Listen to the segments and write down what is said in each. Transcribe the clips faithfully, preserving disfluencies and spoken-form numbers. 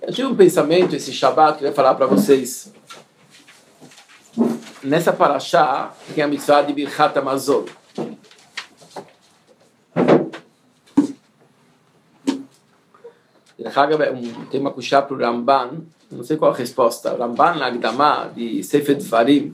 Eu tive um pensamento esse Shabbat que eu ia falar para vocês. Nessa paraxá tem a mitzvah de Birchat Hamazon. Tem uma kushá para o Ramban, não sei qual a resposta. O Ramban na Agdamá de Sefer Dvarim,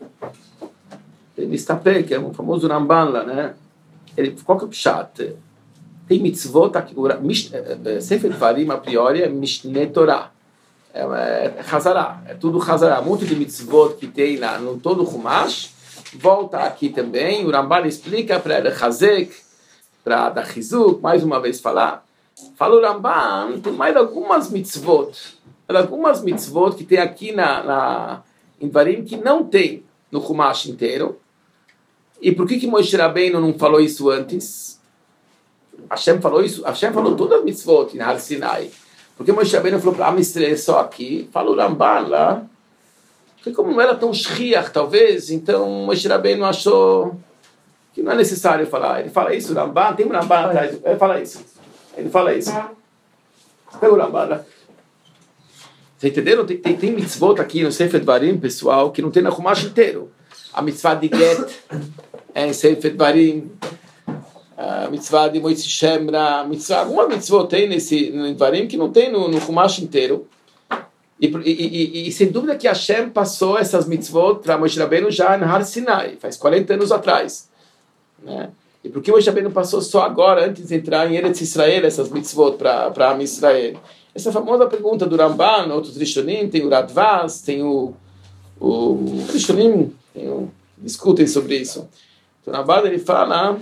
ele está pé, que é um famoso Ramban lá, né? Ele, qual que é o pshat? Tem mitzvot, Sefer Dvarim a priori é Mishneh Torah, é, é, é Hazará, é tudo Hazará. Muito de mitzvot que tem lá no todo o Chumash, volta aqui também. O Ramban explica para ele Hazek, para dar Chizuk, mais uma vez falar. Fala o Ramban, tem mais algumas mitzvot, algumas mitzvot que tem aqui na, na, em Dvarim que não tem no Chumash inteiro. E por que que Moshe Rabbeinu não falou isso antes? Hashem falou isso, Hashem falou todas as mitzvot em Har Sinai. Porque Moshe Rabbeinu falou para Am Yisrael só aqui, fala o Ramban lá, porque como não era tão shriach, talvez, então Moshe Rabbeinu achou que não é necessário falar. Ele fala isso, o Ramban, tem um Ramban atrás, ele fala isso. Ele fala isso. Pega o Ramban lá. Vocês entenderam? Tem, tem, tem mitzvot aqui no Sefer Dvarim, pessoal, que não tem na Chumash inteiro. A mitzvah de Get é em Sefer Dvarim. A mitzvah de Moitzi Shemra. Mitzvah, alguma mitzvah tem nesse no Dvarim que não tem no, no Chumash inteiro. E, e, e, e sem dúvida que Hashem passou essas mitzvot para Moshe Rabbeinu já em Har Sinai, faz quarenta anos atrás. Né? E por que Moshe Rabbeinu passou só agora, antes de entrar em Eretz Israel, essas mitzvot para Am Israel? Essa famosa pergunta do Ramban, outros Rishonim, tem o Radvaz, tem o... o Rishonim tem o, discutem sobre isso. Então, na Ramban ele fala...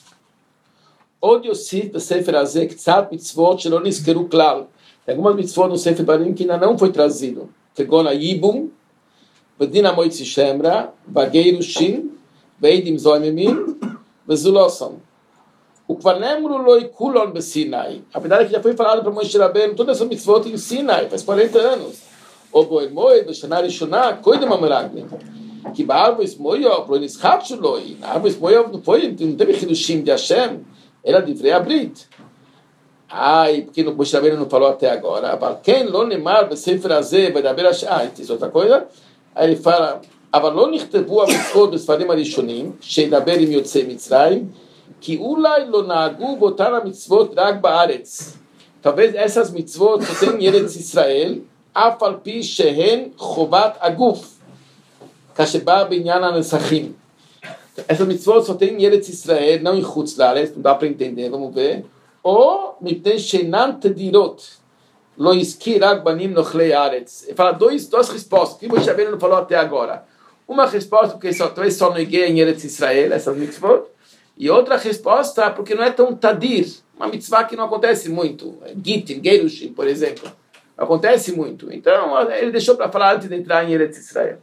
Od Yosif Sefer Azeh K'tzat mitzvot shelo nizkeru klal. Tem algumas mitzvot no Sefer Dvarim que ainda não foi trazido. Kegon Yibum, V'din HaMoitzi Shemra, V'geirushin, V'eidim Zoimimim, V'zulosam. O Kvarnemru Loi Kulon Besinai. A verdade é que já foi falado para Moshe Rabbeinu todas essas mitzvot em Sinai, faz quarenta anos. O Boel Moed, B'Shana Rishonah, Koidem HaMeraglim. Que Ba'arvos Moyov, Lo Nischatshu Loi. Ba'arvos Moyov não foi, não teve Chidushim de Hashem. Era de Vrei Abrit. Ai, porque o Moshe Rabbeinu não falou até agora. Quem lo nemar b'sefer hazeh v'daber Hashem. Ah, diz outra coisa. Aí ele fala, אבל לא נכתבו המצוות בספרים הראשונים, שידבר עם יוצאי מצרים, כי אולי לא נהגו באותן המצוות רק בארץ. talvez essas mitzvot só tem em Eretz Israel, אף על פי שהן חובת הגוף, כשבא בעניין הנסחים. Essas mitzvot só tem em Eretz Israel, não em Chutz La'aretz, não dá para entender, vamos ver. Ou, mipnei shenan tedirot, lo iski rak banim nochlei aretz. Ele fala dois, duas respostas, que Moshe Rabbeinu não falou até agora. Uma resposta, porque só, talvez só não iguei em Eretz Israel, essas mitzvot. E outra resposta, porque não é tão tadir, uma mitzvah que não acontece muito. Gitin, Gerushin, por exemplo. Não acontece muito. Então, ele deixou para falar antes de entrar em Eretz Israel.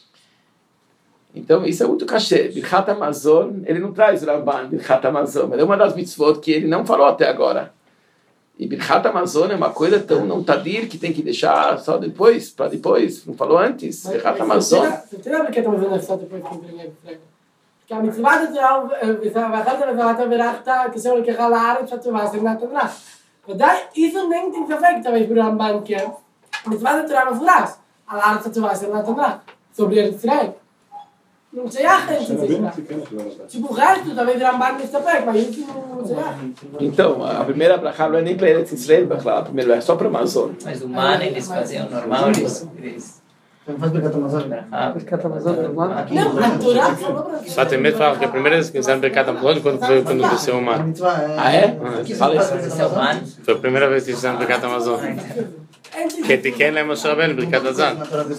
Então, isso é muito cachê. Birchat Hamazon, ele não traz o Ramban, Birchat Hamazon, mas é uma das mitzvot que ele não falou até agora. E Birchat Hamazon é uma coisa tão não tadir que tem que deixar só depois, para depois, não falou antes. Birchat Hamazon. Você entendeu porque estamos fazendo só depois que primeiro prego? Porque a mitzvah de Torah, Birchat Hamazon, que se eu quero falar, eu já estou fazendo nada atrás. Daí, isso nem tem que ser feito, talvez, por Ramban, que é a mitzvah de Torah não furás. A Lara está fazendo nada atrás. Sobre ele, Israel. Não sei a gente, tipo o resto, talvez Ramban não está perto, mas isso não sei. Então, a primeira brachá não é nem para Eretz Israel, a primeira é só para Amazon. Mas o mana eles faziam normal, eles... Não faz Birkat Hamazon? Birkat Hamazon normal? Não, a Torá falou para Só tem medo de falar que a primeira vez que fizeram Birkat Hamazon quando foi quando desceu o mar. Ah, é? Fala isso. Foi a primeira vez que fizeram Birkat Hamazon. Que te quer lembrar Moshe Rabbeinu Birkat Hamazon.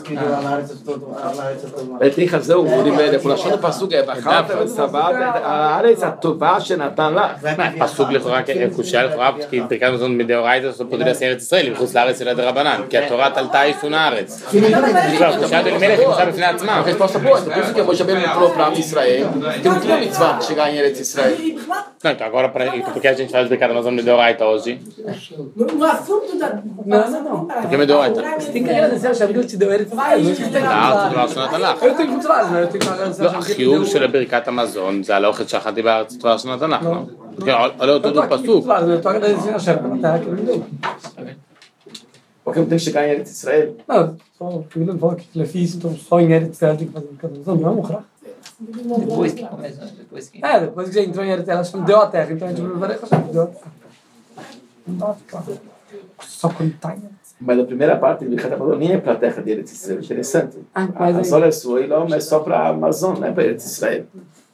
Ele tem razão, o Uribe, por achar no Passuca é Bachata, Sabat, a área é a Tová, Shenatan lá. Passuca לכאורה é Kushal, לכאורה, porque Birkat Hamazon מדאורייתא só poderia ser Eretz Israel, מחוץ לארץ era de Rabanan, כי התורה תלתה איסון הארץ. Kushal ele merece começar בפני עצמם. A resposta boa, por isso que Moshe Rabbeinu falou para Israel, que não tinha mitzvah de chegar em Eretz Israel. Não, então agora, porque a gente faz Birkat Hamazon מדאורייתא hoje? No assunto da... Não, não, não. Porque מדאורייתא. Você tem que agradecer a Shabbat que te deu Eretz Israel. Eu tenho muito lá, né? Eu tenho que agradecer. לא, החיוב של ברכת המזון זה הלאוכת שאכלתי בארץ תורה של התנ"ך, לא? עולה אותו פסוק. Eu estou agradecendo a Shabbat que ele me deu. Porque não tem que chegar em Eretz Israel. Não, só que ele falou que ele fez, então só em Eretz Israel tem que fazer Birkat Hamazon, não é um Depois que começou, depois que... É, depois que já entrou em Eretz Israel, ela deu a terra, então a gente vai ver que deu a terra. Não dá pra ficar só quando tá em Eretz. Mas a primeira parte de Birkat Hamazon nem é para a terra de Eretz Israel. Interessante. Ah, mas a aí- Zola é sua e não é só para a Amazon, não é para Eretz Israel.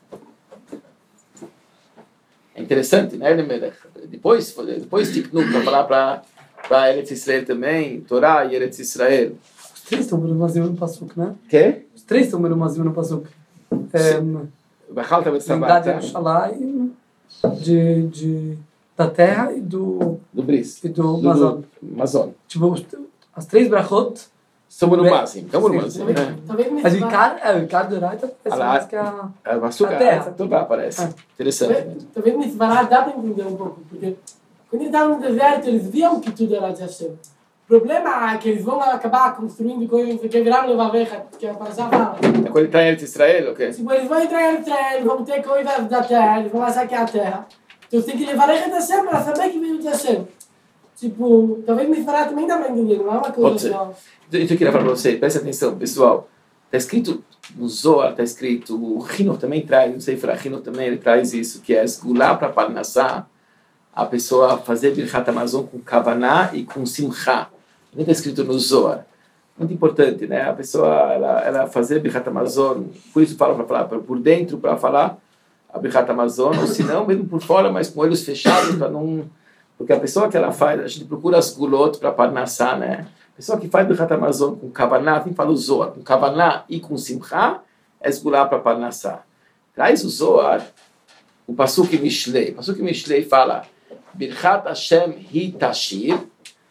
É interessante, né, Elimelech? Depois, depois Tiknu para falar para para Eretz Israel também, Torá e Eretz Israel. Os três estão Merumazim no Pasuk, né? Que? Os três estão Merumazim no Pasuk. É, Bachalta lembrar de Betzabat, Yerushalayim, de, de, da terra e do, do Bris. e do Mazon. Amazon. Tipo, os- as três brachot, Somos no máximo, estamos no máximo. né? mas o Icar, é, o Icar do Oraita parece Ah, mais que a... A açúcar, A terra. essa Torá parece. Ah. Interessante. né? Talvez nesse barato dá para entender um pouco, porque quando eles estavam no deserto, eles viam que tudo era de Hashem. O problema é que eles vão acabar construindo coisas que viraram levaveja, que é para fala. É quando ele está em Eretz Israel, ok? Tipo, eles vão entrar em Israel, vão ter coisas da terra, eles vão achar que é a terra. Então você tem que levar a de Hashem para saber que veio de Hashem. Tipo, talvez me falar também dá para entender, não é uma Pode coisa ser. só. Então, eu queria falar para você, preste atenção, pessoal. Está escrito no Zohar, está escrito, o Hino também traz, não sei se o Hino também ele traz isso, que é esgular para Parnassá, a pessoa fazer Birkat Hamazon com Kavaná e com Simcha. Também está escrito no Zohar. Muito importante, né? A pessoa, ela, ela fazer Birkat Hamazon, por isso fala para falar, por dentro para falar a Birkat Hamazon, ou se não, mesmo por fora, mas com olhos fechados, para não... Porque a pessoa que ela faz, a gente procura as gulot para Parnassá, né? A pessoa que faz Birkat Hamazon com Kavaná, tem que falar o Zohar, com Kavaná e com Simcha, é esgular para Parnassá. Traz o Zohar, o Pasuk Mishlei. O Pasuk Mishlei fala Birkat Hashem hi tashir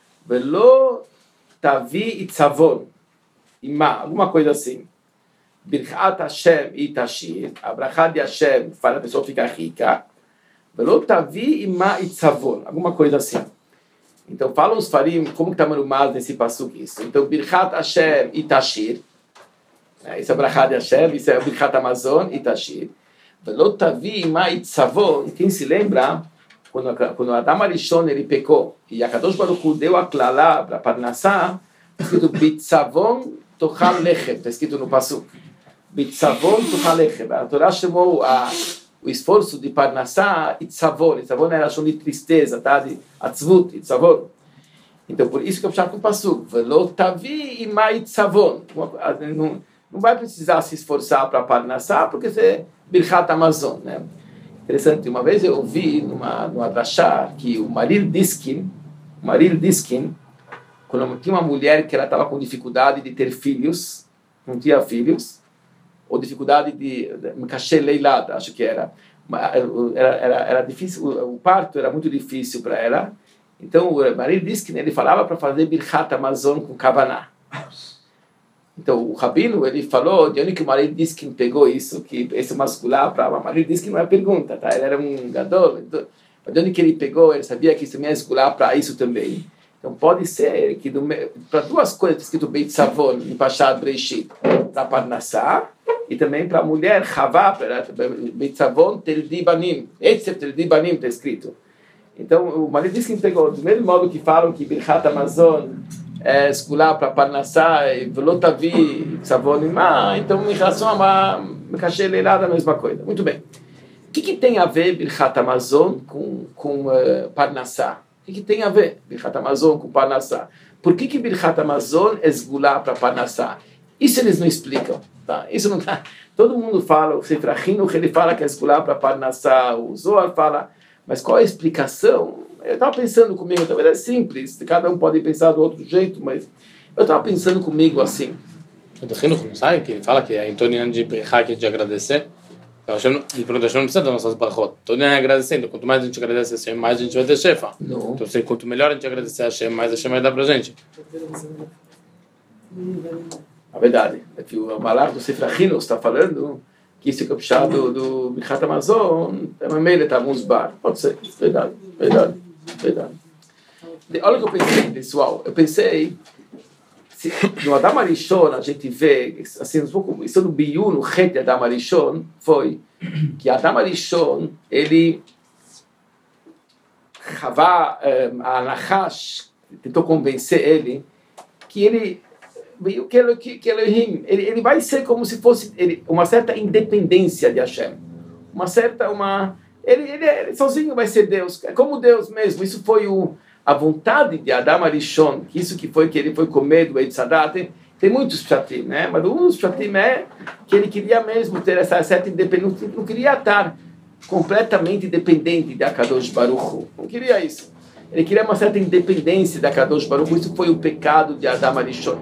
velo tavi itzavon ima, alguma coisa assim. Birkat Hashem hi tashir, a brachá de Hashem faz a pessoa ficar rica, velo tavi ima itzavon, alguma coisa assim. Então falam os farim como que está marumado nesse Pasuk isso. Então Birkat Hashem hi tashir, isso é a brachá de Hashem, isso é o Birkat Hamazon hi tashir. Velo tavi ima itzavon, quem se lembra quando quando Adam Arishon ele pecou e a Kadosh Baruch Hu deu a klala para Parnassá, está escrito bitzavon tochal lechem, está escrito no Pasuk bitzavon tochal lechem. A Torá chamou a, o esforço de Parnassá itzavon. Itzavon era som de tristeza, tá? De atzvut, itzavon. Então por isso que eu puxava com o Pasuk velo tavi ima itzavon. Não, não vai precisar se esforçar para Parnassá porque você Birkat Hamazon, né? Interessante, uma vez eu ouvi numa, numa drashá que o Marir Diskin, o Marir Diskin, quando tinha uma mulher que ela estava com dificuldade de ter filhos, não tinha filhos, ou dificuldade de Mekashe Leilad, acho que era, era, era, era difícil, o, o parto era muito difícil para ela, então o Marir Diskin, ele falava para fazer Birkat Hamazon com Kavaná. Então, o Rabino, ele falou, de onde que o marido disse que pegou isso, que esse masculino, para o marido disse que não é pergunta, tá? Ele era um gadol, então, de onde que ele pegou, ele sabia que isso também é escular para isso também. Então, pode ser que para duas coisas, escrito Beit Savon, em Pashat Breishit, para Parnassá, e também para a mulher, Havá, Beit Savon, Teldi Banim, Etzer Teldi Banim, está escrito. Então, o marido disse que pegou, do mesmo modo que falam que Birkat Hamazon, é, escular para Parnassá e velotavi savonimá, então em relação a uma Mekashe Leilad a mesma coisa. Muito bem. O que, que tem a ver Birkat Hamazon com, com uh, Parnassá? O que, que tem a ver Birkat Hamazon com Parnassá? Por que que Birkat Hamazon é esgular para Parnassá? Isso eles não explicam. Tá? Isso não tá. Todo mundo fala, o Sefer Hino, ele fala que é esgular para Parnassá, o Zohar fala, mas qual é a explicação? Eu estava pensando comigo, talvez é simples, cada um pode pensar do outro jeito, mas eu estava pensando comigo assim. O do Hino não sabe que ele fala que é em todo ano de brechá, que é de agradecer. Então, ele pergunta, a gente não precisa das nossas brachot. Todo ano é agradecendo. Quanto mais a gente agradece a Hashem, mais a gente vai ter shefa. Não. Então, assim, quanto melhor a gente agradecer a Hashem, mais a Hashem vai dar pra gente. A verdade é que o Malach do Sefer Hino está falando que isso é puxado do Birkat Hamazon, é uma meia está musbar. Pode ser, verdade, verdade, verdade. Olha o que eu pensei, pessoal. Eu pensei, se, no Adam Arishon a gente vê, assim, um pouco, isso no Biyu, no Het de Adam Arishon, foi que Adam Arishon, ele, Havá, a Nachash, tentou convencer ele que ele que ele, que ele, ele, ele vai ser como se fosse ele, uma certa independência de Hashem, uma certa uma ele, ele, ele sozinho vai ser Deus, como Deus mesmo. Isso foi o, a vontade de Adam Arishon, que isso que foi que ele foi comer do Eitz Hadat. Tem, tem muitos pshatim, né? Mas um dos pshatim é que ele queria mesmo ter essa certa independência, não queria estar completamente dependente de Akadosh Baruch Hu, não queria isso. Ele queria uma certa independência da Kadosh Baruch Hu. Isso foi o pecado de Adam Arishon.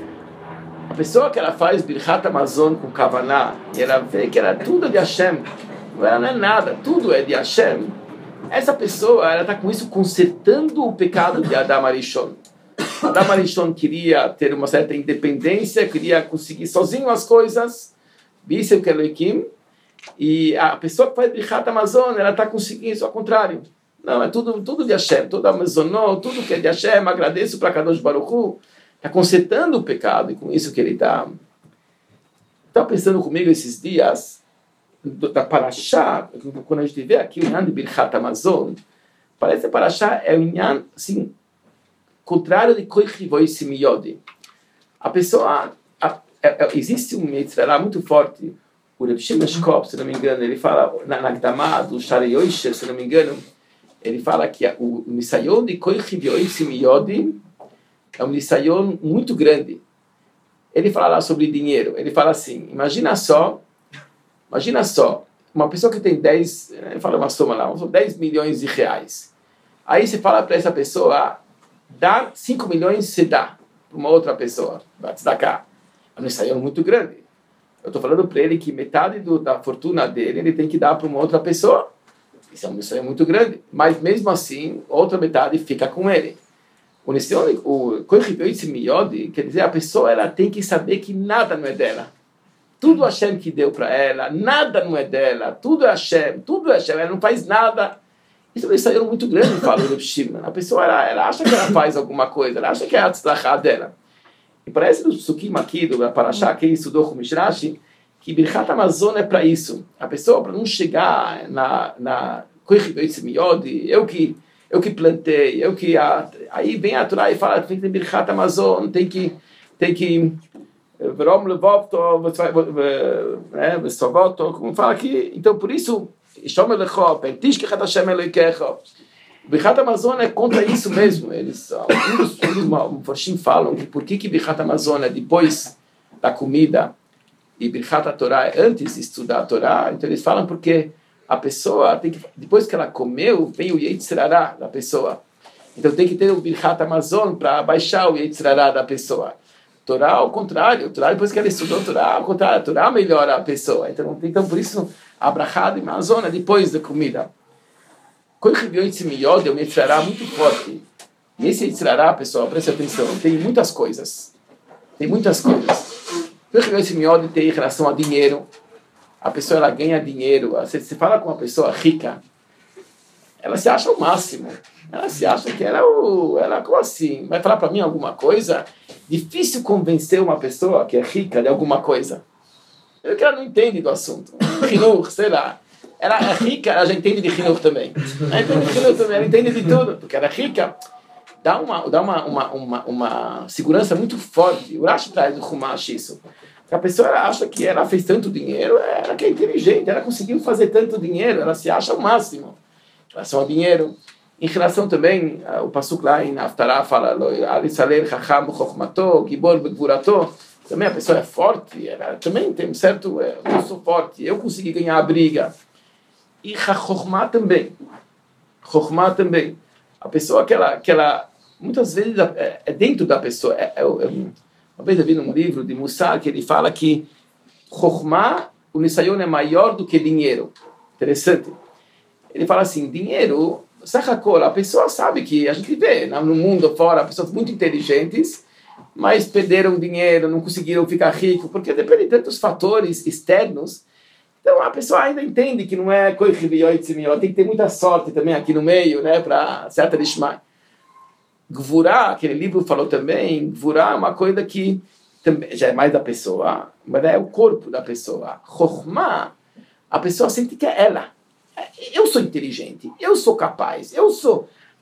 A pessoa que ela faz Birchat Hamazon com Kavaná, e ela vê que era tudo de Hashem, ela não é nada, tudo é de Hashem, essa pessoa, ela está com isso consertando o pecado de Adam Arishon. Adam Arishon queria ter uma certa independência, queria conseguir sozinho as coisas, Bisem Keloikim, e a pessoa que faz Birchat Hamazon, ela está conseguindo isso ao contrário. Não, é tudo, tudo de Hashem, toda a Amazonó, tudo que é de Hashem, agradeço para Kadosh Baruch Hu, está consertando o pecado, e com isso que ele está... Está pensando comigo esses dias, da Parashá, quando a gente vê aqui o Inyan de Birchat Hamazon, parece que a Parashá é o Inyan, assim, contrário de Koich Voi Simiyodi. A pessoa... A, a, a, existe um Yetzirah muito forte, o Reb Shimon Shkop, se não me engano, ele fala, na, na Gdamá, do Shari Yoisher, se não me engano, ele fala que o Nisayon de Koich Voi Simiyodi é um Nisayon muito grande. Ele fala lá sobre dinheiro, ele fala assim, imagina só, Imagina só, uma pessoa que tem dez, ele fala uma soma lá, dez milhões de reais. Aí você fala para essa pessoa, dá cinco milhões, você dá para uma outra pessoa, vai te dar cá. É um ensaio muito grande. Eu estou falando para ele que metade do, da fortuna dele, ele tem que dar para uma outra pessoa. Isso é um ensaio muito grande. Mas mesmo assim, outra metade fica com ele. O Nisayon, o Koich Miyodi, quer dizer, a pessoa ela tem que saber que nada não é dela. Tudo Hashem que deu para ela, nada não é dela, tudo é Hashem, tudo é Hashem, ela não faz nada. Isso é um ensaio muito grande, fala o Reb Shimon. A pessoa, ela, ela acha que ela faz alguma coisa, ela acha que é a tzlachá dela. E parece do Psukim aqui, do Parashá, quem estudou com o Mishrashi, que Birchat Hamazon é para isso. A pessoa, para não chegar na... na eu que, eu que plantei, eu que... Aí vem a Torá e fala, tem que ter Birchat Hamazon, tem que... Tem que Verom levovto, como fala aqui. Então, por isso, Shom Elecho, Pentishkechat Hashem Elokecha. Birchat Hamazon é contra isso mesmo. Eles, alguns Mufashim falam que por que que Birchat Hamazon é depois da comida e Birchat Torah é antes de estudar a Torá. Então, eles falam porque a pessoa, tem que, depois que ela comeu, vem o Yetzirará da pessoa. Então, tem que ter o Birchat Hamazon para baixar o Yetzirará da pessoa. Torá, ao contrário, Torá, depois que ela estudou Torá, ao contrário, a Torá melhora a pessoa. Então, então por isso, a brachá de Hamazon é depois da comida. Quando recebeu esse miode, é um Yetzirará muito forte. E esse Yetzirará, pessoal, preste atenção, tem muitas coisas. Tem muitas coisas. Quando recebeu esse miode, tem relação a dinheiro. A pessoa, ela ganha dinheiro. Você, você fala com uma pessoa rica, ela se acha o máximo. Ela se acha que ela é o... Ela, como assim? Vai falar para mim alguma coisa? Difícil convencer uma pessoa que é rica de alguma coisa. Porque ela não entende do assunto. Hinur, sei lá. Ela é rica, ela já entende de Hinur também. Ela entende de Hinur também, ela entende de tudo. Porque ela é rica. Dá uma, dá uma, uma, uma, uma segurança muito forte. O Rashi traz do Humash isso. A pessoa ela acha que ela fez tanto dinheiro, ela que é inteligente, ela conseguiu fazer tanto dinheiro, ela se acha o máximo. Em relação ao dinheiro. Em relação também, o Pasuk lá em Haftarah fala também a pessoa é forte, ela também tem um certo, eu sou forte, eu consegui ganhar a briga. E Chokhmah também, Chokhmah também. A pessoa que ela, que ela muitas vezes é, é dentro da pessoa. É, é, é, uma vez eu vi num livro de Mussar que ele fala que Chokhmah, o Nisayon é maior do que dinheiro. Interessante. Ele fala assim, dinheiro... A pessoa sabe que a gente vê no mundo fora pessoas muito inteligentes, mas perderam dinheiro, não conseguiram ficar rico, porque depende de tantos fatores externos. Então a pessoa ainda entende que não é coisa que tem que ter muita sorte também aqui no meio, né, para certa lishma. Gvurá, aquele livro falou também, Gvurá é uma coisa que também, já é mais da pessoa, mas é o corpo da pessoa. Chokhmah, a pessoa sente que é ela. Eu sou inteligente, eu sou capaz, eu sou...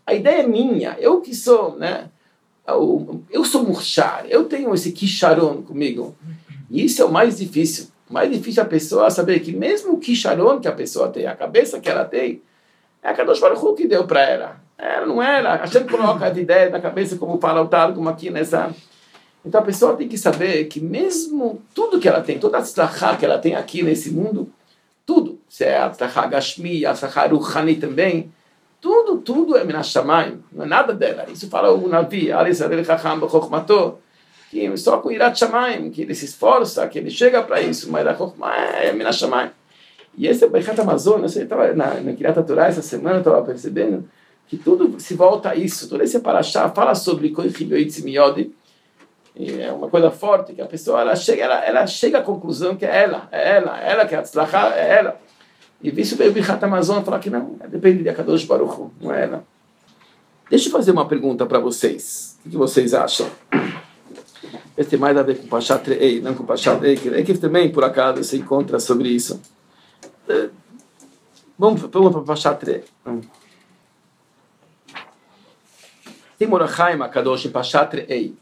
A ideia é minha, eu que sou, né? Eu, eu sou murchar, eu tenho esse kisharon comigo. E isso é o mais difícil. O mais difícil é a pessoa saber que mesmo o kisharon que a pessoa tem, a cabeça que ela tem, é a Kadosh Baruch Hu que deu para ela. Ela não era. A gente coloca as ideias na cabeça como fala o Targum aqui nessa... Então a pessoa tem que saber que mesmo tudo que ela tem, toda a tzlachá que ela tem aqui nesse mundo, tudo, se é a tzlachá Gashmi, a tzlachá Ruchani também, tudo, tudo é Minas Shamayim, não é nada dela. Isso fala o Navi, Ali Sarel Chacham B'Chokhmato, que só com Irat Shamayim, que ele se esforça, que ele chega para isso, mas a Chokhmah é Minas Shamayim. E esse é o Bechat Amazon, eu estava na, na Kiryat Torah essa semana, eu estava percebendo que tudo se volta a isso, todo esse parashá fala sobre Koich Yoitzi Miyodi, e é uma coisa forte, que a pessoa ela chega, ela, ela chega à conclusão que é ela, é ela, é ela que é a tzlachá, é ela. E isso veio o Bechat Amazon falar que não, depende de Kadosh Baruch Hu, não é ela. Deixa eu fazer uma pergunta para vocês, o que vocês acham? Esse tem mais a ver com Pashat Re'ei, não com Pashat Re'ei, que também, por acaso, se encontra sobre isso. Vamos, vamos para Pashat Re'ei. Tem Morachaim HaKadosh em Pashat Re'ei.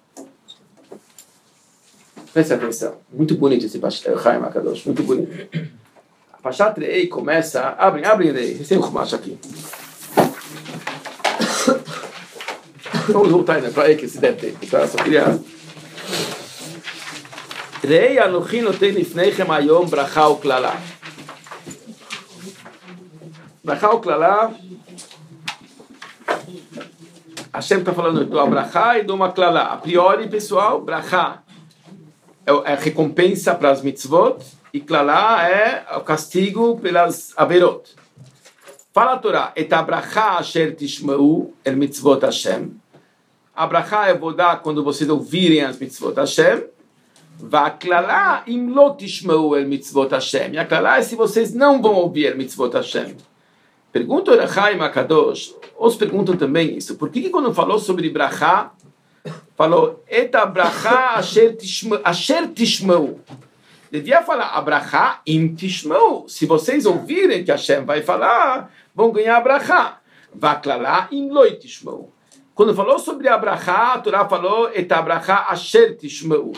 Preste atenção. Muito bonito esse Morachaim HaKadosh, muito bonito. A Pashat Re'ei começa... Abrem, abrem Re'ei. Recém o Chumash aqui. Vamos voltar ainda para aí, que se deve ter. Eu só queria... Re'ei Anochi notei lifneichem hayom bracha uklala. Bracha uklala... Hashem está falando do Abraha e do Maklala. A priori, pessoal, Braha é a recompensa para as mitzvot e Klala é o castigo pelas averot. Fala a Torá, et Abraha asher tishmeu el mitzvot Hashem. Abraha é vodá quando vocês ouvirem as mitzvot Hashem. Va Klala im lo tishmeu el mitzvot Hashem. E a Klala é se vocês não vão ouvir mitzvot Hashem. Pergunta o Rechaim HaKadosh, os perguntam também isso. Por que, que quando falou sobre Bracha, falou Eta Bracha asher tishmeu? Devia falar a Bracha im tishmeu. Se vocês ouvirem que Hashem vai falar, vão ganhar a Bracha. Vaklala im lo tishmeu. Quando falou sobre a Bracha, a Torá falou Eta Bracha asher tishmeu.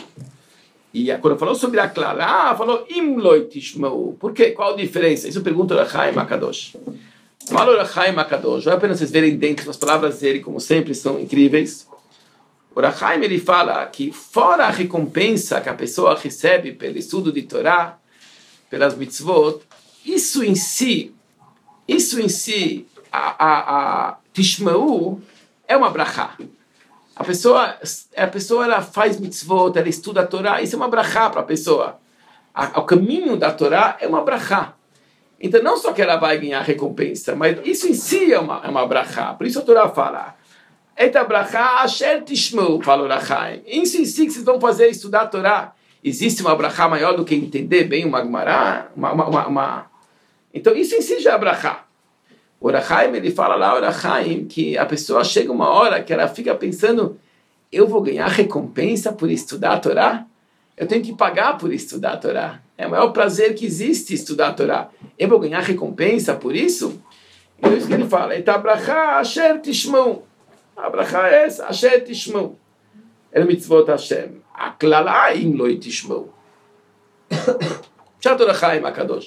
E quando falou sobre a Klala, falou im lo tishmeu. Por quê? Qual a diferença? Isso pergunta o Rechaim HaKadosh. Fala o Rechaim HaKadosh, não é apenas vocês verem dentro das palavras dele, como sempre, são incríveis. O Rechaim, ele fala que fora a recompensa que a pessoa recebe pelo estudo de Torá, pelas mitzvot, isso em si, isso em si, a, a, a Tishmeu, é uma brachá. A pessoa, a pessoa ela faz mitzvot, ela estuda a Torá, isso é uma brachá para a pessoa. A, o caminho da Torá é uma brachá. Então, não só que ela vai ganhar recompensa, mas isso em si é uma, é uma brachá. Por isso a Torá fala, Eta brachá asher tishmeu, fala o Rechaim. Isso em si que vocês vão fazer, estudar a Torá. Existe uma brachá maior do que entender bem uma Gemara? Uma, uma, uma, uma... Então, isso em si já é brachá. O Rechaim, ele fala lá, o Rechaim, que a pessoa chega uma hora que ela fica pensando, eu vou ganhar recompensa por estudar a Torá? Eu tenho que pagar por estudar a Torá. É o maior prazer que existe estudar a Torá. Eu vou ganhar recompensa por isso? Então isso que ele fala. Eta bracha asher tishmeu. A bracha é essa. Asher tishmeu. El mitzvot Hashem. A klala im lo tishmeu. Chato Rechaim HaKadosh.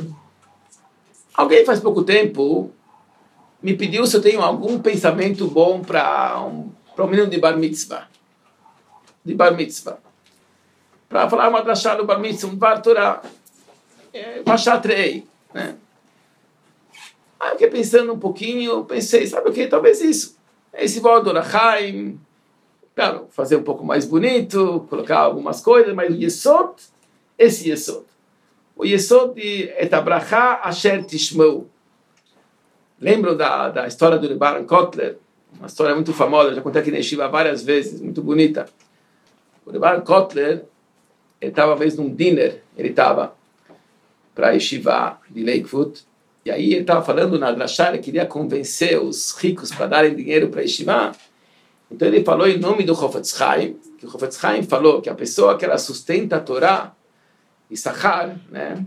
Alguém faz pouco tempo me pediu se eu tenho algum pensamento bom para um, para um menino de bar mitzvah. De bar mitzvah. Para falar uma drachá do bar mitzvah, um bar Torah, é, Pashat Re'ei, né? Aí eu fiquei pensando um pouquinho, pensei, sabe o que? Talvez isso. Esse voto do Rechaim, claro, fazer um pouco mais bonito, colocar algumas coisas, mas o Yesod, esse Yesod. O Yesod de Eta bracha asher tishmeu. Lembram da, da história do Baron Kotler? Uma história muito famosa, já contei aqui na Yeshiva várias vezes, muito bonita. O Baron Kotler, ele estava uma vez num dinner, ele estava para a Yeshiva de Lakewood, e aí ele estava falando na drachá, ele queria convencer os ricos para darem dinheiro para a Yeshiva. Então ele falou em nome do Chofetz Chaim, que o Chofetz Chaim falou que a pessoa que ela sustenta a Torá, Issachar, né?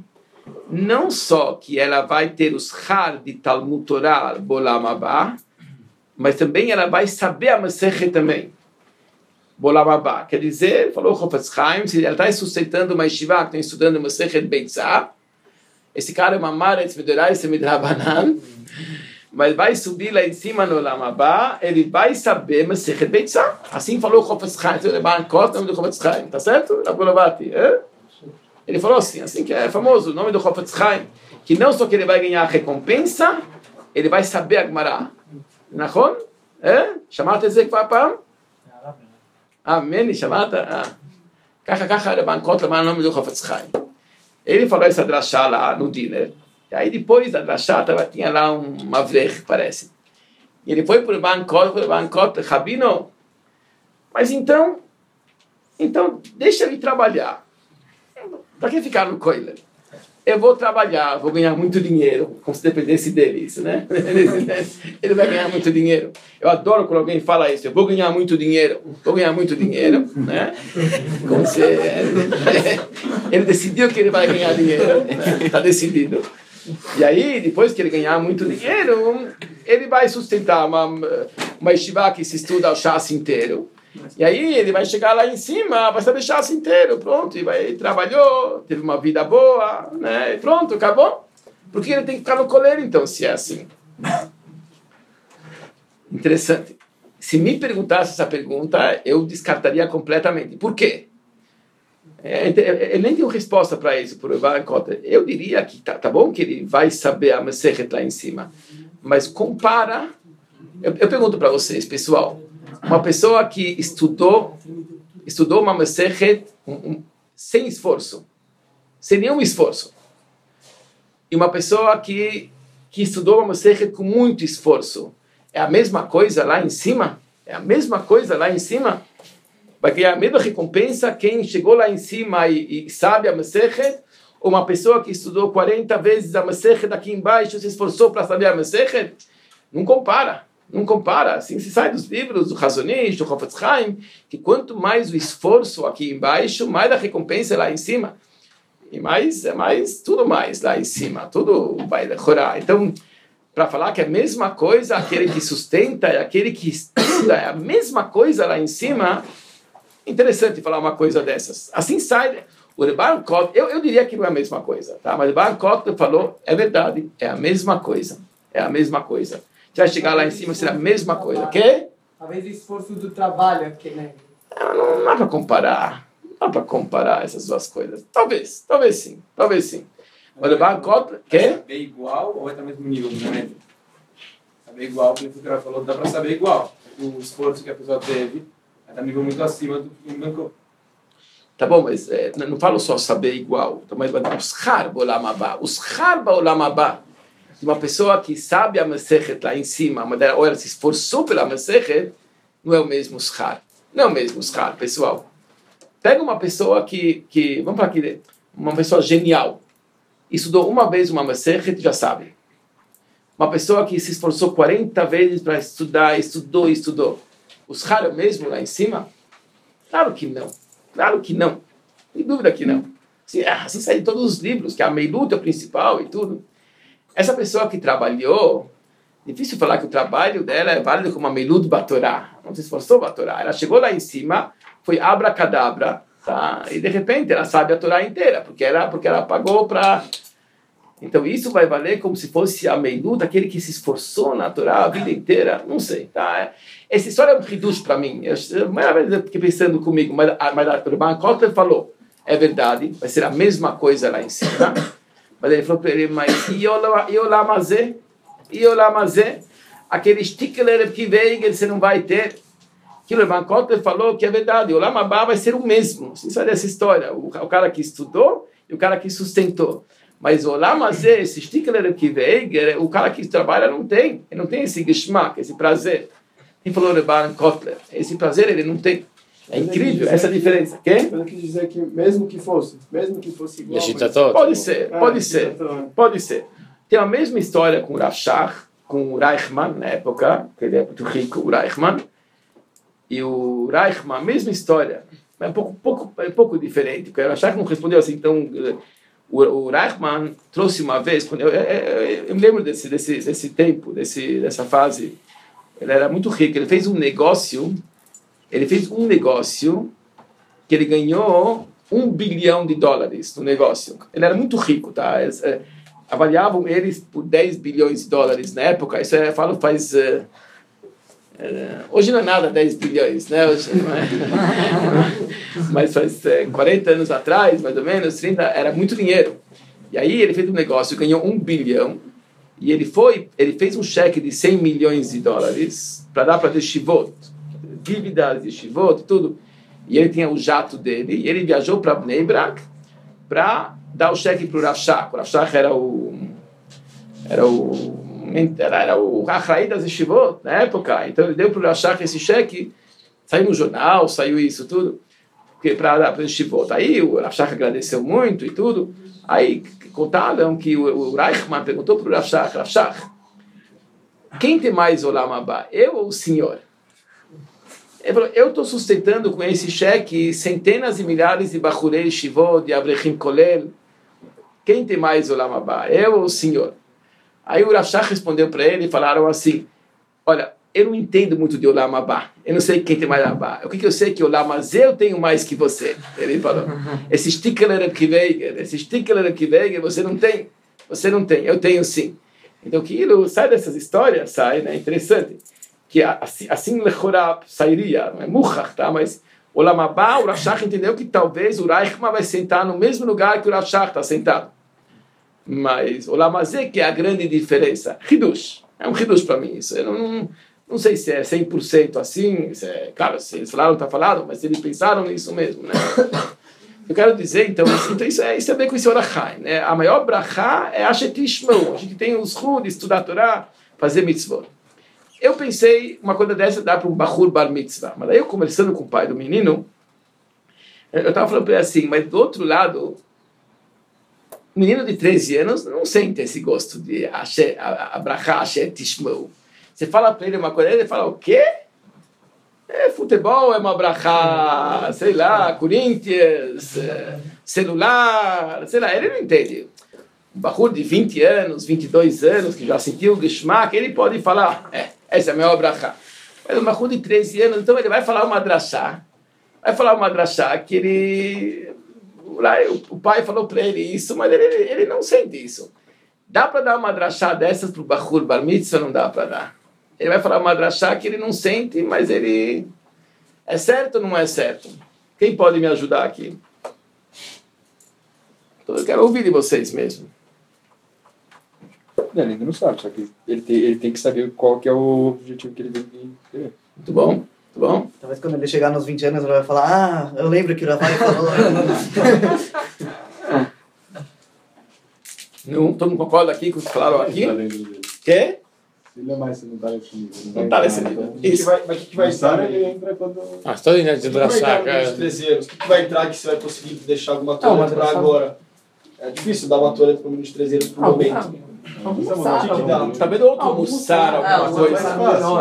Não só que ela vai ter os har de Talmud Torah Bolam Haba, mas também ela vai saber a Masechet também. Bolamabá. Quer dizer, falou Chofetz Chaim, se ela está sustentando uma yeshiva que está estudando Masechet Beitzah, esse cara é uma Maretz Midorais Midrabanan, mas vai subir lá em cima no Olamabá, ele vai saber Masechet Beitzah. Assim falou Chofetz Chaim, você levar em conta o nome do Chofetz Chaim, tá certo? Ele falou assim, assim que é famoso, o nome do Chofetz Chaim, que não só que ele vai ganhar a recompensa, ele vai saber a Gemara. Nachon? É? Chamata esse que vai para? Amém, chamata. Cacha, cacha, ele vai em conta o nome do Chofetz Chaim. Ele falou essa drachá lá no dinner. E aí depois da drachá tinha lá um mavrech, parece. E ele foi para o Bancot, para o Bancot, Rabino, mas então, então deixa ele trabalhar. Para que ficar no Koiler? Eu vou trabalhar, vou ganhar muito dinheiro, como se dependesse dele, isso, né? Ele vai ganhar muito dinheiro. Eu adoro quando alguém fala isso, eu vou ganhar muito dinheiro, vou ganhar muito dinheiro, né? Como se ele decidiu que ele vai ganhar dinheiro, está decidido. E aí, depois que ele ganhar muito dinheiro, ele vai sustentar uma, uma yeshiva que se estuda o chás inteiro. E aí ele vai chegar lá em cima, vai saber chás inteiro, pronto, e vai, trabalhou, teve uma vida boa, né? E pronto, acabou. Porque ele tem que ficar no coleiro, então, se é assim. Interessante. Se me perguntasse essa pergunta, eu descartaria completamente. Por quê? Eu nem tenho resposta para isso, por eu diria que tá, tá bom que ele vai saber a Masechet lá em cima, mas compara. Eu, eu pergunto para vocês, pessoal, uma pessoa que estudou, estudou uma Masechet um, um, sem esforço, sem nenhum esforço, e uma pessoa que, que estudou uma Masechet com muito esforço, é a mesma coisa lá em cima? É a mesma coisa lá em cima? Vai ganhar a mesma recompensa quem chegou lá em cima e, e sabe a Masechet, ou uma pessoa que estudou quarenta vezes a Masechet aqui embaixo, se esforçou para saber a Masechet? Não compara, não compara. Assim se sai dos livros do Hazonish, do Chofetz Chaim, que quanto mais o esforço aqui embaixo, mais a recompensa é lá em cima. E mais, é mais, tudo mais lá em cima, tudo vai decorar. Então, para falar que é a mesma coisa, aquele que sustenta, é aquele que estuda, é a mesma coisa lá em cima. Interessante falar uma coisa dessas. Assim sai. O Rebbe Kotler, eu, eu diria que não é a mesma coisa, tá? Mas o Rebbe Kotler falou, é verdade, é a mesma coisa. É a mesma coisa. Você vai chegar lá em cima, será a mesma coisa. O quê? Talvez o esforço do trabalho aqui, né? Não, não dá para comparar. Não dá para comparar essas duas coisas. Talvez, talvez sim. Talvez sim. O Rebbe Kotler, quê? Saber igual ou é do mesmo nível, né? Saber igual, como o cara falou, dá para saber igual. O esforço que a pessoa teve está nível muito acima do que o banco. Tá bom, mas é, não falo só saber igual. Mas os harba olam haba. Os harba olam haba. Uma pessoa que sabe a Masechet lá em cima, ou ela se esforçou pela Masechet, não é o mesmo schar. Não é o mesmo schar, pessoal. Pega uma pessoa que, que vamos falar aqui, uma pessoa genial. Estudou uma vez uma Masechet, já sabe. Uma pessoa que se esforçou quarenta vezes para estudar, estudou, estudou. O schar é o mesmo lá em cima? Claro que não. Claro que não. Sem dúvida que não. Assim, assim sai de todos os livros, que a Meilut é o principal e tudo. Essa pessoa que trabalhou, difícil falar que o trabalho dela é válido como a Meilut Batorá. Não se esforçou Batorá. Ela chegou lá em cima, foi abracadabra, tá? E de repente ela sabe a Torá inteira, porque ela, porque ela pagou para... Então isso vai valer como se fosse a Meilut, aquele que se esforçou na Torá a vida inteira. Não sei, tá? Essa história é um hidush para mim. Eu, eu fiquei pensando comigo, mas, mas a Rebbe Kotler falou, é verdade, vai ser a mesma coisa lá em cima. Mas ele falou para ele, mas e o lamazé? E o lamazé? Aquele stickler que veio, você não vai ter. Que o Rebbe Kotler falou que é verdade, o lamabá vai ser o mesmo. Você sabe dessa história, o, o cara que estudou e o cara que sustentou. Mas o lamazé, esse stickler que veio, o cara que trabalha não tem. Ele não tem esse geschmack, esse prazer. Ele falou Rebbe Kotler, esse prazer ele não tem. É incrível essa diferença. Quê? Eu quis dizer que mesmo que fosse, mesmo que fosse igual, mas... Pode ser, pode ser, pode ser. Tem a mesma história com o Rav Shach, com o Reichmann na época, que ele é muito rico, o Reichmann. E o Reichmann, a mesma história, é um pouco, pouco, é um pouco diferente, porque o Rav Shach não respondeu assim, então o, o Reichmann trouxe uma vez, quando eu, eu, eu, eu me lembro desse, desse, desse tempo, desse, dessa fase. ele era muito rico, ele fez um negócio, ele fez um negócio que ele ganhou um bilhão de dólares no negócio. Ele era muito rico, tá? Eles, é, avaliavam eles por dez bilhões de dólares na época. Isso eu falo faz... É, é, hoje não é nada dez bilhões, né? Hoje não é, mas faz é, quarenta anos atrás, mais ou menos, trinta, era muito dinheiro. E aí ele fez um negócio, ganhou um bilhão, e ele foi, ele fez um cheque de cem milhões de dólares para dar para Yeshivot, dívidas de Yeshivot e tudo. E ele tinha o jato dele, e ele viajou para Bnei Brak para dar o cheque para o Rav Shach. O Rav Shach era o era o era, era o Achraí das Yeshivot na época. Então ele deu para o Rav Shach esse cheque, saiu no jornal, saiu isso tudo, para dar para o Yeshivot. Aí o Rav Shach agradeceu muito e tudo. Aí contaram que o, o Reichman perguntou para o Rav Shach, Rav Shach, quem tem mais Olam Haba, eu ou o senhor? Ele falou, eu estou sustentando com esse cheque centenas e milhares de Bachurei Shivot, de Avrechim Kolel. Quem tem mais Olam Haba, eu ou o senhor? Aí o Rav Shach respondeu para ele e falaram assim, olha, eu não entendo muito de Olam Haba, eu não sei quem tem mais Olam Haba. O que, que eu sei é que Olam Hazé eu tenho mais que você. Ele falou, esse Stikler Kiveiger, esse Stikler Kiveiger você não tem, você não tem, eu tenho sim. Então aquilo sai dessas histórias, sai, né? Interessante. Que assim, assim Lechorab sairia, não é Muchach, tá? Mas o Olam Haba, o Rav Shach entendeu que talvez o Reichman vai sentar no mesmo lugar que o Rav Shach está sentado. Mas o Olam Hazé que é a grande diferença. Hidush, é um Hidush para mim isso. Eu não, não, não sei se é cem por cento assim, se é, claro, se eles falaram, está falado, mas eles pensaram nisso mesmo, né? Eu quero dizer, então, assim, então isso, é, isso é bem com esse Orachai, né? A maior brachá é a Shetishmau. A gente tem os Hud, estudar a Torá, fazer mitzvot. Eu pensei, uma coisa dessa dá para um Bachur Bar Mitzvah. Mas aí eu conversando com o pai do menino, eu estava falando para ele assim, mas do outro lado, o menino de treze anos não sente esse gosto de Abrahá, Asher Tishmau. Você fala para ele uma coisa, ele fala, o quê? É futebol, é uma brachá, sei lá, Corinthians, é, celular, sei lá, ele não entende. Um Bachur de vinte anos, vinte e dois anos, que já sentiu o Geschmack, ele pode falar, é, essa é a maior brachá. Mas um Bachur de treze anos, então ele vai falar uma drachá, vai falar uma drachá que ele... O pai falou para ele isso, mas ele, ele não sente isso. Dá para dar uma drachá dessas para o Bachur Bar Mitzvah? Não dá para dar. Ele vai falar uma drachá que ele não sente, mas ele... É certo ou não é certo? Quem pode me ajudar aqui? Então eu quero ouvir de vocês mesmo. Ele ainda não sabe, só que ele tem, ele tem que saber qual que é o objetivo que ele tem que ter. Muito bom, muito bom. Talvez quando ele chegar nos vinte anos ele vai falar, ah, eu lembro que o Ravai falou. Não, todo mundo concorda aqui com o que falaram aqui? Quê? Ele é mais, você não está nesse nível. Não está nesse nível. Isso. Vai, mas o que, que vai entrar, ele entra quando... Ah, estou indo de O que vai entrar drachá, nos treze anos? O que, que vai entrar que você vai conseguir deixar alguma toalha para agora? É difícil dar uma toalha para um menino de treze anos por um momento. Almoçar, que dá? Tá vendo outro almoçar alguma coisa?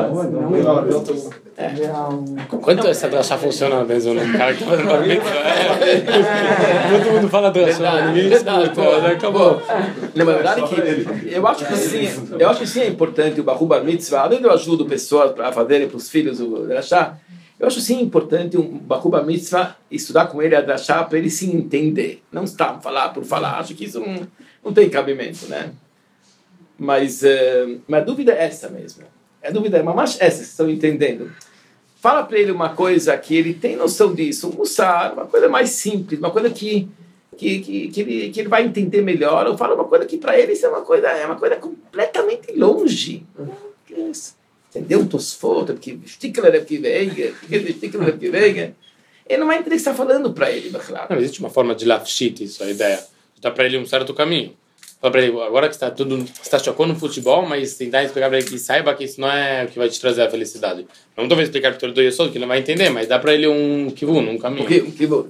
Quanto essa drachá funciona, Benzo? Um cara que está fazendo bar mitzvah? É. Todo mundo fala drachá, ninguém escuta, acabou. Na verdade que eu acho que sim, eu acho que sim é importante o Bachur Bar Mitzvah. Além de eu ajudo pessoas para fazerem para os filhos o drachá, eu acho sim importante um Bachur Bar Mitzvah estudar com ele a drachá para ele se entender. Não está falar por falar. Acho que isso não, não tem cabimento, né? Mas, uh, mas a dúvida é essa mesmo. A dúvida é, mas essa, vocês estão entendendo? Fala para ele uma coisa que ele tem noção disso, um mussar, uma coisa mais simples, uma coisa que, que, que, que, ele, que ele vai entender melhor. Ou fala uma coisa que para ele isso é uma coisa, é uma coisa completamente longe. Entendeu? Tosfot, porque Stikler que veiga, Stikler que veiga. Ele não vai entender o que você está falando para ele, claro. Não, existe uma forma de lafshit, isso, a ideia. Dá para ele um certo caminho. Fala para ele, agora que está tudo, está chocando no futebol, mas tentar explicar para ele que saiba que isso não é o que vai te trazer a felicidade. Não talvez explicar para ele do Yesod, que ele não vai entender, mas dá para ele um kivun, um caminho. Um kivun.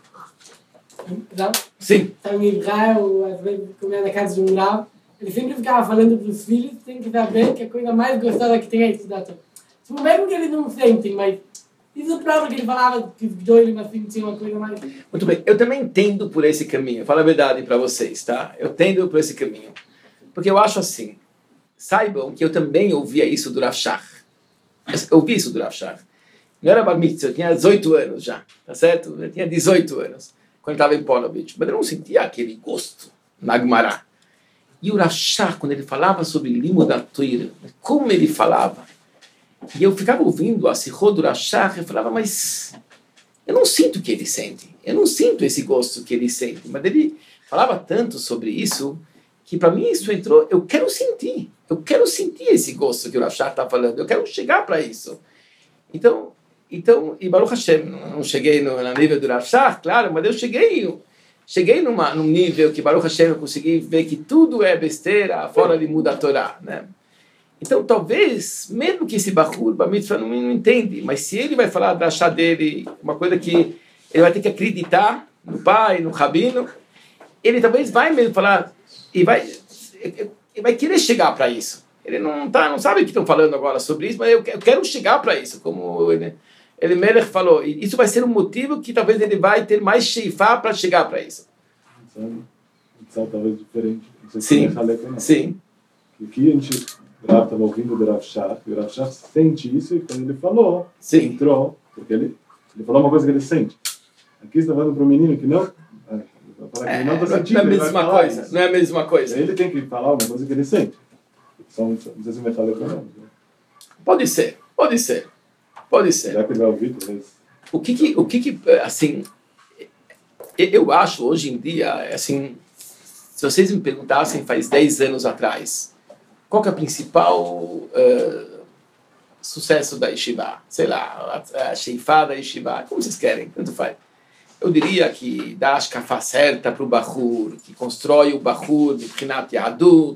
Sim. Estava em Israel, às vezes comia na casa de um Rav, ele sempre ficava falando para os filhos, tem que saber que a coisa mais gostosa que tem é estudar. Tipo, mesmo que eles não sentem, mas isso prova que ele falava que os dois mas tinham uma coisa mais... Muito bem, eu também tendo por esse caminho, falo a verdade para vocês, tá? Eu tendo por esse caminho. Porque eu acho assim, saibam que eu também ouvia isso do Rav Shach. Eu ouvi isso do Rav Shach. Não era bar mitzvah, eu tinha dezoito anos já, tá certo? Eu tinha dezoito anos, quando eu estava em Ponovitch. Mas eu não sentia aquele gosto na Gemara. E o Rav Shach, quando ele falava sobre Limud HaTorah, como ele falava, e eu ficava ouvindo a Sichot do Rav Shach, eu falava, mas eu não sinto o que ele sente. Eu não sinto esse gosto que ele sente. Mas ele falava tanto sobre isso, que para mim isso entrou, eu quero sentir. Eu quero sentir esse gosto que o Rav Shach está falando. Eu quero chegar para isso. Então, então, e Baruch Hashem, não cheguei no, no nível do Rav Shach, claro, mas eu cheguei, cheguei numa, num nível que Baruch Hashem eu consegui ver que tudo é besteira, fora de Limud HaTorah, né? Então, talvez, mesmo que esse Bahur, Bar Mitzvah, não, não entende, mas se ele vai falar da chá dele, uma coisa que ele vai ter que acreditar no pai, no rabino, ele talvez vai mesmo falar, e vai, ele vai querer chegar para isso. Ele não, tá, não sabe o que estão falando agora sobre isso, mas eu quero chegar para isso, como ele, ele Melech falou. E isso vai ser um motivo que talvez ele vai ter mais sheifá para chegar para isso. Então, talvez diferente. Sim, sim. O que a gente estava ouvindo do Rav Shach, e o Rav Shach sente isso, e quando ele falou, sim, entrou, porque ele, ele falou uma coisa que ele sente. Aqui está falando para um menino que não... É, não, tá sentindo, não é a mesma coisa, não é a mesma coisa. Ele tem que falar uma coisa que ele sente. Só, não sei se me falei para Pode ser, pode ser, pode ser. Já que ele vai ouvir, talvez. O que que, o que que, assim, eu acho hoje em dia, assim, se vocês me perguntassem faz dez anos atrás, qual que é o principal uh, sucesso da Yeshiva? Sei lá, a, a sheifá da Yeshiva, como vocês querem, tanto faz. Eu diria que dá a shkafá certa para o Bahur, que constrói o Bahur de Prinat Yahadut.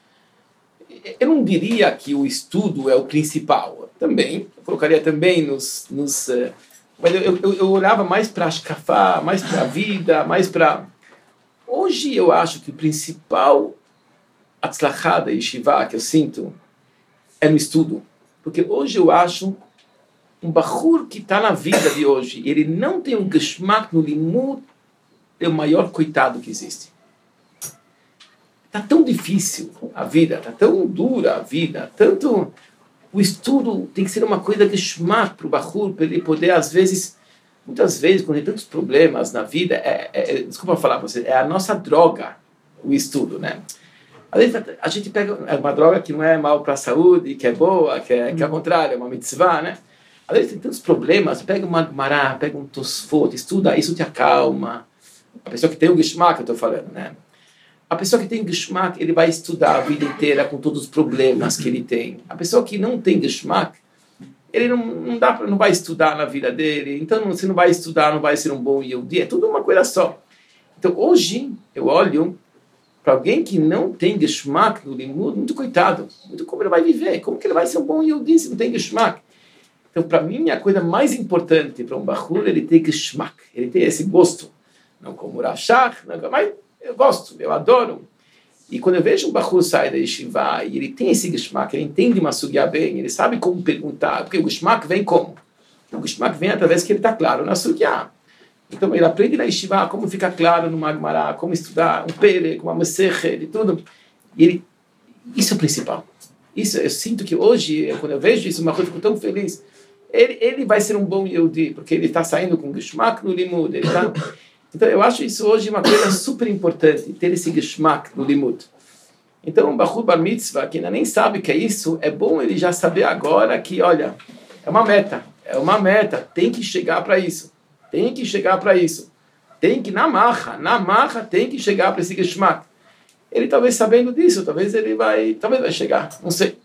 Eu não diria que o estudo é o principal. Também, eu colocaria também nos... nos uh, mas eu, eu, eu olhava mais para a shkafá, mais para a vida, mais para... Hoje eu acho que o principal atzlachá da Yeshiva que eu sinto é no estudo. Porque hoje eu acho um Bahur que está na vida de hoje, ele não tem um geschmack no limud, é o maior coitado que existe. Está tão difícil a vida, está tão dura a vida, tanto o estudo tem que ser uma coisa geschmack para o Bahur, para ele poder, às vezes, muitas vezes, quando tem tantos problemas na vida, é, é, é, desculpa falar para você, é a nossa droga, o estudo, né? Às vezes a gente pega uma droga que não é mal para a saúde, que é boa, que é, que é ao contrário, é uma mitzvah, né? Às vezes tem tantos problemas, pega uma Gemara, pega um Tosfot, estuda, isso te acalma. A pessoa que tem um geschmack, eu estou falando, né? A pessoa que tem geschmack, ele vai estudar a vida inteira com todos os problemas que ele tem. A pessoa que não tem geschmack, ele não, não, dá pra, não vai estudar na vida dele, então você não vai estudar, não vai ser um bom Yehudi, é tudo uma coisa só. Então hoje, eu olho para alguém que não tem geschmack no limud, muito coitado, muito como ele vai viver, como que ele vai ser um bom Yehudi se não tem geschmack? Então, para mim, a coisa mais importante para um Bahur, ele tem geschmack, ele tem esse gosto. Não como o Rav Shach, mas eu gosto, eu adoro. E quando eu vejo um Bahur sair da Yeshiva e ele tem esse geschmack, ele entende uma sugya bem, ele sabe como perguntar, porque o geschmack vem como? O geschmack vem através que ele está claro na sugya. Então, ele aprende na Yeshiva como ficar claro no Magmará, como estudar um Pere, com uma Mesechet e tudo. E ele, isso é o principal. Isso, eu sinto que hoje, quando eu vejo isso, uma coisa, eu fico tão feliz. Ele, ele vai ser um bom Yehudi, porque ele está saindo com geschmack no limud. Ele tá... Então, eu acho isso hoje uma coisa super importante, ter esse geschmack no limud. Então, um Bahur Bar Mitzvah, que ainda nem sabe o que é isso, é bom ele já saber agora que, olha, é uma meta, é uma meta, tem que chegar para isso, tem que chegar para isso, tem que, na marra, na marra, tem que chegar para esse geschmack. Ele talvez sabendo disso, talvez ele vai, talvez vai chegar, não sei.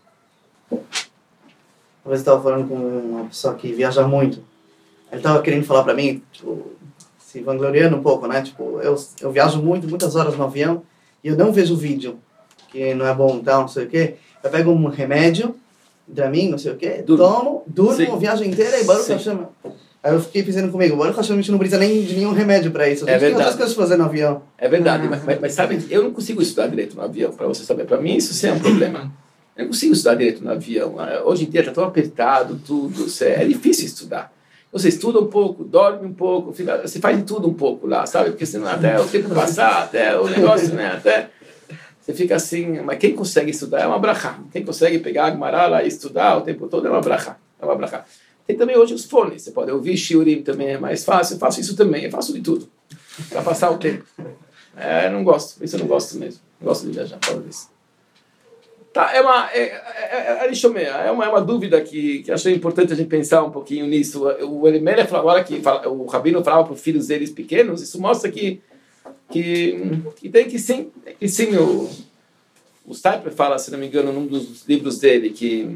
Uma vez eu estava falando com uma pessoa que viaja muito. Ele estava querendo falar para mim, tipo, se vangloriando um pouco, né? Tipo, eu, eu viajo muito, muitas horas no avião, e eu não vejo vídeo, que não é bom, tal, não sei o quê. Eu pego um remédio, Dramin, não sei o quê, durmo. tomo, durmo a viagem inteira e Baruch Hashem. Aí eu fiquei pensando comigo, Baruch Hashem, a gente não precisa nem de nenhum remédio para isso. A gente é tem outras coisas para fazer no avião. É verdade, mas, mas, mas sabe, eu não consigo estudar direito no avião, para você saber. Para mim isso sim é um problema. Eu não consigo estudar direito no avião. Hoje em dia está tão apertado, tudo. É difícil estudar. Você estuda um pouco, dorme um pouco, fica, você faz de tudo um pouco lá, sabe? Porque senão até o tempo passar, até o negócio, né? Até você fica assim. Mas quem consegue estudar é uma brachá. Quem consegue pegar a Gemara lá e estudar o tempo todo é uma brachá. é uma brachá. Tem também hoje os fones, você pode ouvir shiurim também, é mais fácil, eu faço isso também, eu faço de tudo, para passar o tempo. É, eu não gosto, isso eu não gosto mesmo, não gosto de viajar, falo disso. Tá, é uma, é, é, é, é uma, é uma dúvida que, que achei importante a gente pensar um pouquinho nisso. O Elimelech falou agora que fala, o Rabino falava para os filhos deles pequenos, isso mostra que, que, que tem que sim, tem que sim, o, o Steiper fala, se não me engano, num dos livros dele, que,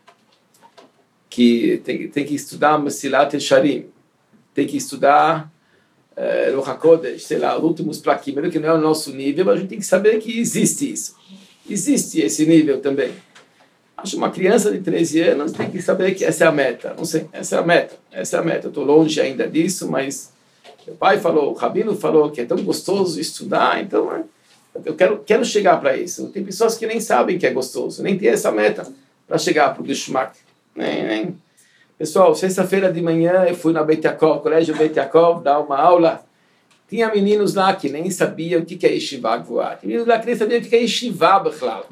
que tem, tem que estudar Mesilat Yesharim, tem que estudar é, Ruach HaKodesh, sei lá, os últimos plaquim, mesmo que não é o nosso nível, mas a gente tem que saber que existe isso. Existe esse nível também. Acho uma criança de treze anos tem que saber que essa é a meta. Não sei, essa é a meta. Essa é a meta. Estou longe ainda disso, mas meu pai falou, o Rabino falou que é tão gostoso estudar, então eu quero, quero chegar para isso. Tem pessoas que nem sabem que é gostoso, nem tem essa meta para chegar para o Geschmack. Nem, nem. Pessoal, sexta-feira de manhã eu fui na Beit Yaakov, colégio Beit Yaakov, dar uma aula. Tinha meninos lá que nem sabiam o que é Yeshiva Gvoá. Tinha meninos lá que nem sabiam o que é Yeshiva Bechlal.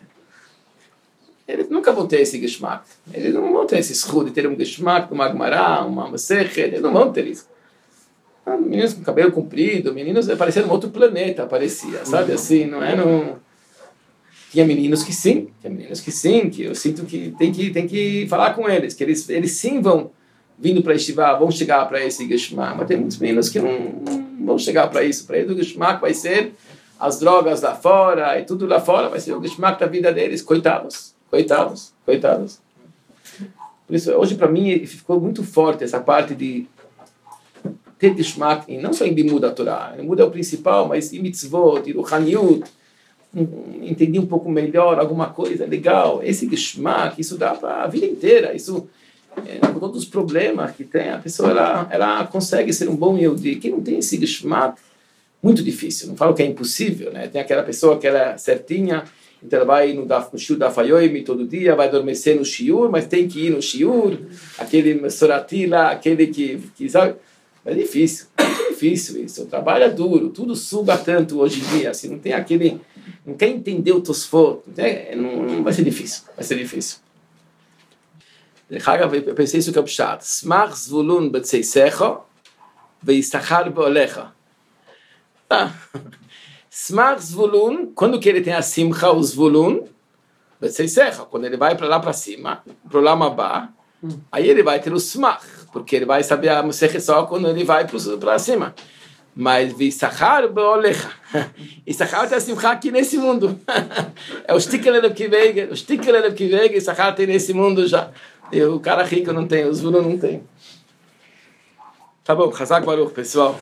Eles nunca vão ter esse Geschmack. Eles não vão ter esse escudo de ter um Geschmack, uma Gemara, uma Masechet. Eles não vão ter isso. Meninos com cabelo comprido, meninos apareceram em outro planeta, parecia, sabe assim, não é? Não... Tinha meninos que sim, tinha meninos que sim, que eu sinto que tem que, tem que falar com eles, que eles, eles sim vão vindo para Yeshiva, vão chegar para esse Geschmack, mas tem muitos meninos que não, não vão chegar para isso. Para eles o Geschmack vai ser as drogas lá fora, e tudo lá fora vai ser o Geschmack da vida deles, coitados, coitados, coitados. Por isso, hoje para mim ficou muito forte essa parte de ter Geschmack, e não só em Limud da Torá, Limud é o principal, mas em Mitzvot, em Ruchaniut, entendi um pouco melhor alguma coisa legal, esse Geschmack, isso dá para a vida inteira, isso... É, com todos os problemas que tem, a pessoa ela, ela consegue ser um bom Yehudi. Quem não tem esse Geschmack, muito difícil. Não falo que é impossível, né? Tem aquela pessoa que ela é certinha, então ela vai no, no shiur da Fayoimi todo dia, vai adormecer no shiur, mas tem que ir no shiur, aquele sorati lá, aquele que, que sabe? É difícil, é difícil isso. O trabalho é duro, tudo suga tanto hoje em dia, assim, não tem aquele... Não quer entender o Tosfot, não, não vai ser difícil, vai ser difícil. Eu pensei isso que é o pshat. Smach zvulun betzeisecho veistachar beolecha. Smach zvulun, quando que ele tem a simcha, o zvulun, betzeisecho, quando ele vai para lá para cima, para o lamabá, aí ele vai ter o smach, porque ele vai saber a musech só quando ele vai para cima. Mas veistachar beolecha. Istachar tem a simcha aqui nesse mundo. É o stickelele que veio, o stickelele que veio, Istachar tem nesse mundo já. E o cara rico não tem, os Zvulun não tem. Tá bom, Chazak Baruch, pessoal.